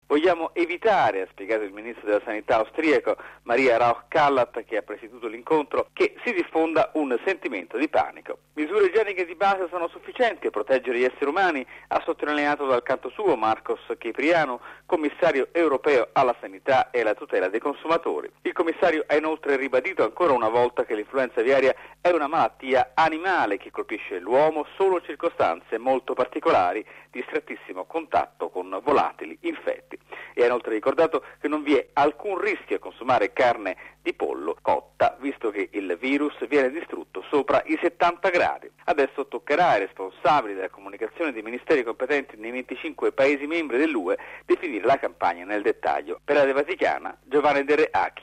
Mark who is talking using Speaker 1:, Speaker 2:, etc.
Speaker 1: Vogliamo evitare, ha spiegato il ministro della Sanità austriaco Maria Rauch-Kallert, che ha presieduto l'incontro, che si diffonda un sentimento di panico. Misure igieniche di base sono sufficienti a proteggere gli esseri umani, ha sottolineato dal canto suo Marcos Kyprianou, commissario europeo alla sanità e alla tutela dei consumatori. Il commissario ha inoltre ribadito ancora una volta che l'influenza aviaria è una malattia animale che colpisce l'uomo solo in circostanze molto particolari di strettissimo contatto con volatili infetti. E ha inoltre ricordato che non vi è alcun rischio a consumare carne di pollo cotta, visto che il virus viene distrutto sopra i 70 gradi. Adesso toccherà ai responsabili della comunicazione dei ministeri competenti nei 25 Paesi membri dell'UE definire la campagna nel dettaglio. Per Radio Vaticana, Giovanni De Reachi.